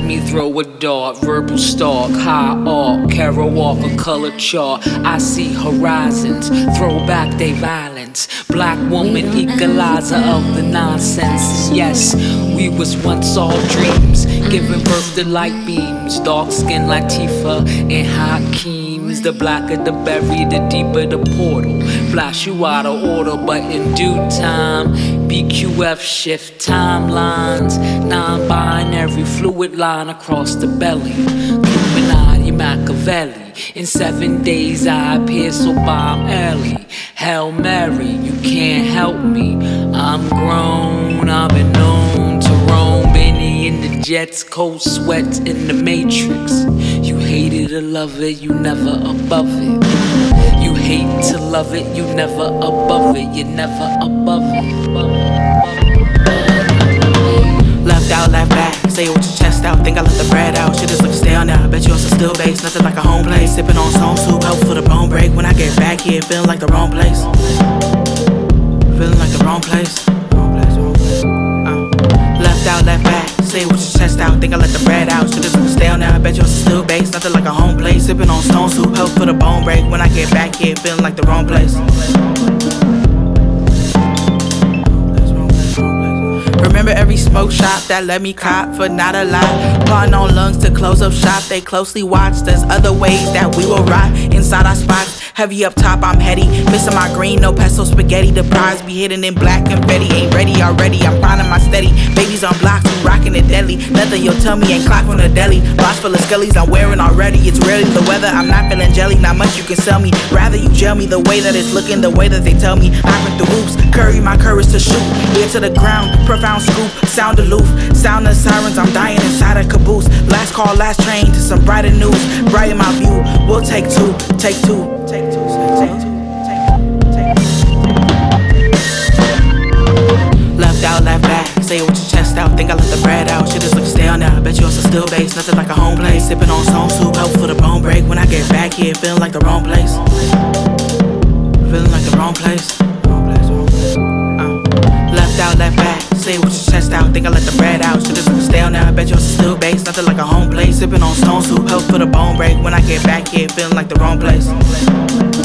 me throw a dart, verbal stalk, high arc, Carol Walker, color chart. I see horizons, throw back they violence. Black woman, equalizer of the nonsense. Yes, we was once all dreams, giving birth to light beams. Dark skin Latifah and Hakeem's. The blacker the berry, the deeper the portal. Flash you out of order, but in due time. BQF shift timelines, non-binary fluid line across the belly. Illuminati Machiavelli. In 7 days I appear so bomb early. Hail Mary, you can't help me. I'm grown, I've been known to roam. Benny in the jets, cold sweats in the matrix. You hated to love it, you never above it. You hate to love it, you never above it. You're never above it. Left out, left back, say it with your chest out. Think I left the bread out, shit just look stale now. Bet you also still base, nothing like a home place. Sipping on some soup, help for the bone break. When I get back here, feeling like the wrong place. Feeling like the wrong place. Left out, left back, say it with your chest out. Think I let the bread out, shit just look stale now. I bet you also still base, nothing like a home place. Sipping on stone soup, help for the bone break. When I get back here, feeling like the wrong place. Remember every smoke shop that let me cop for not a lot. Plotting on lungs to close up shop, they closely watch. There's other ways that we will rot inside our spots. Heavy up top, I'm heady. Missing my green, no pesto spaghetti. The prize be hidden in black confetti. Ain't ready already, I'm finding my steady. Babies on blocks, we rocking it deadly. Nothing you'll tell me ain't clock from the deli. Box full of scullies I'm wearing already. It's rarely the weather, I'm not feeling jelly. Not much you can sell me. Rather you gel me the way that it's looking, the way that they tell me. Hopping through hoops, curry my courage to shoot. Ear to the ground, profound scoop, sound aloof. Sound of sirens, I'm dying inside a caboose. Last call, last train to some brighter news. Brighten my view, we'll take two, take two. Take two, take two, take two. Left out, left back, say it with your chest out. Think I let the bread out, shit just look stale now. I bet you also still base, nothing like a home place. Sipping on some soup, help for the bone break. When I get back here, feeling like the wrong place. Feeling like the wrong place. Left out, left back, say it with your chest out. Think I let the bread out, shit just look stale now. I bet you also still base, nothing like a home place. Sipping on stone soup, help for the bone break. When I get back here, feeling like the wrong place.